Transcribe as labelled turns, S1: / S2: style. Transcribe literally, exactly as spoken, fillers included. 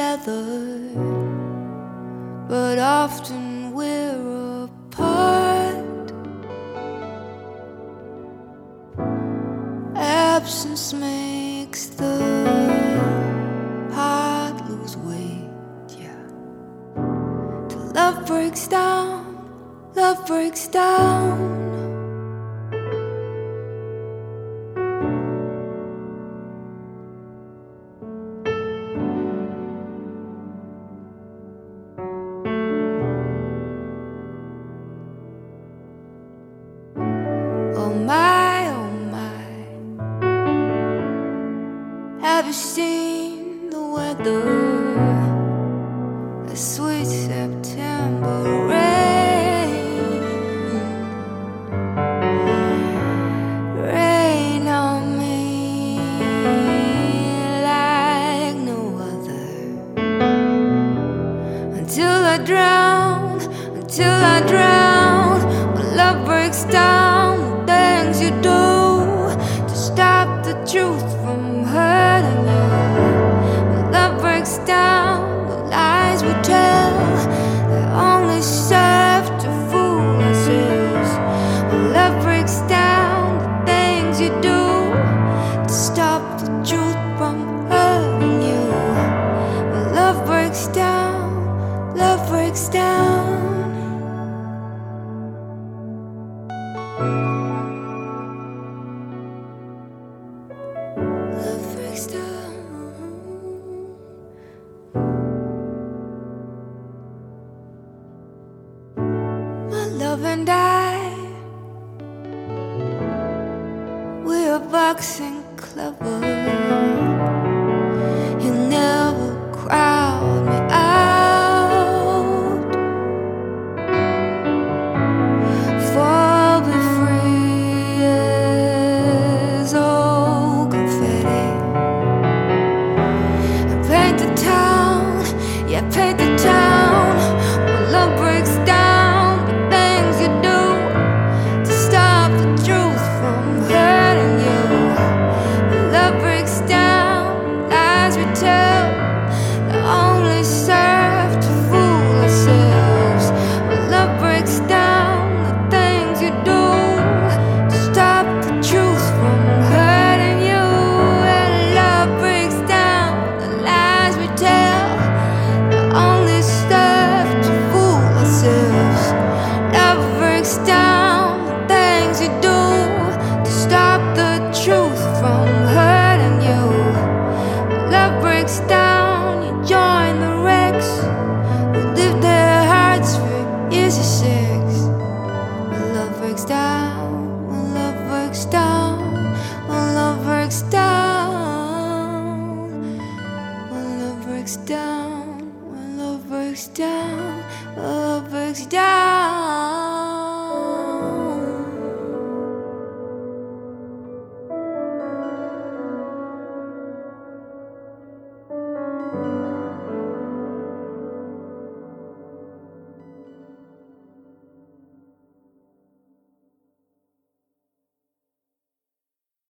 S1: together, but often we're apart. Absence makes the heart lose weight, yeah. Till love breaks down, love breaks down. Oh my, oh my, have you seen the weather? A sweet September rain, rain on me like no other. Until I drown, until I drown, when love breaks down, things you do to stop the truth from hurting you. When love breaks down, the lies we tell, they only serve to fool ourselves. When love breaks down, the things you do to stop the truth from hurting you. When love breaks down, love breaks down. Love breaks down. My love and I, we are boxing clever. You never crowd me out. Fall be free as old confetti. And paint the town, yeah, paint the town. When love breaks down, the things you do to stop the truth from hurting you. When love breaks down, lies we tell, they only serve to fool ourselves. When love breaks down, the things you do to stop the truth from hurting you. And love breaks down, the lies we tell, they only serve to fool ourselves. Love breaks down.